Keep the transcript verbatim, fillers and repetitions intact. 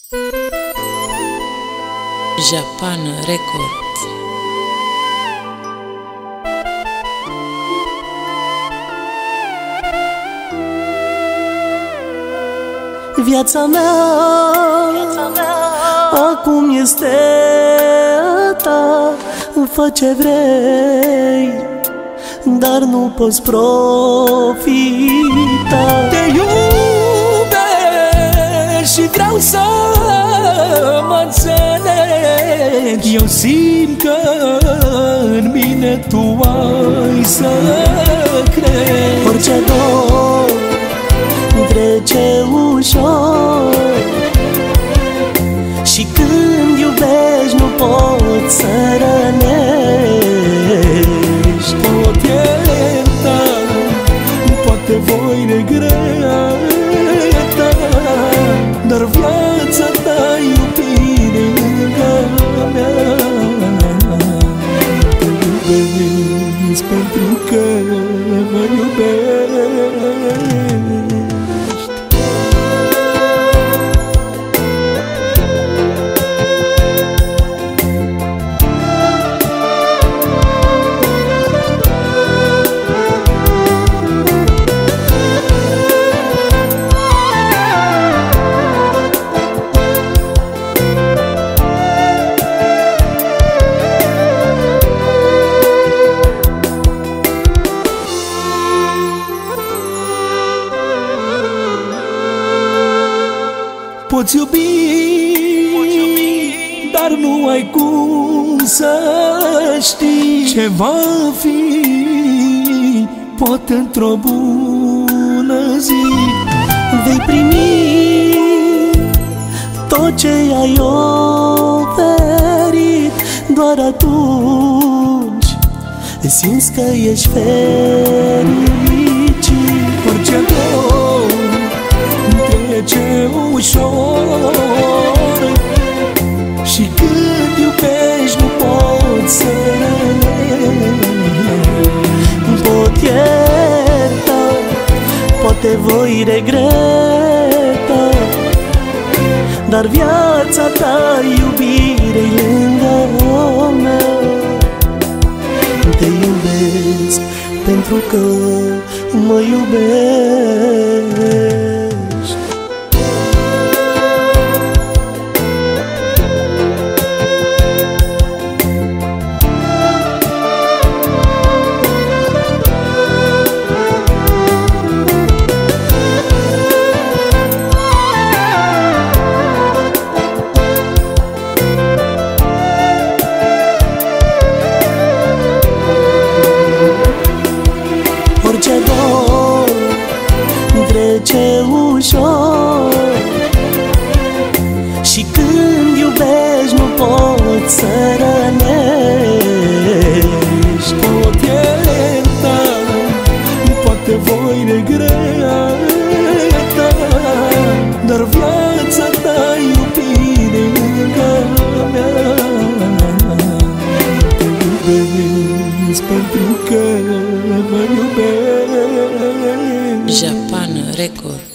Japan Records. Viața mea, Viața mea acum este a ta. Fă ce vrei, dar nu poți profita. Te iubesc și vreau să mă înțelegi. Eu simt că în mine tu ai să crezi. Orice dor trece ușor și când iubești nu poți să rănești. Pot ierta, poate voi regreta, dar viața ta, iubire, lângă mea. Te iubesc pentru că mă iubești. Poți iubi, dar nu ai cum să știi ce va fi, poate într-o bună zi vei primi tot ce ai oferit. Doar atunci simți că ești fericit. Orice dor trece ușor și când iubești nu poți să rănești. Pot ierta, poate voi regreta, dar viața ta, iubire-i lângă mea. Te iubesc pentru că mă iubesc. Orice dor trece ușor și când iubești nu poți să rănești. Pot ierta, poate voi regreta, dar viața ta, iubire, lângă mea. Te iubesc pentru că mă iubesc. Japan Records.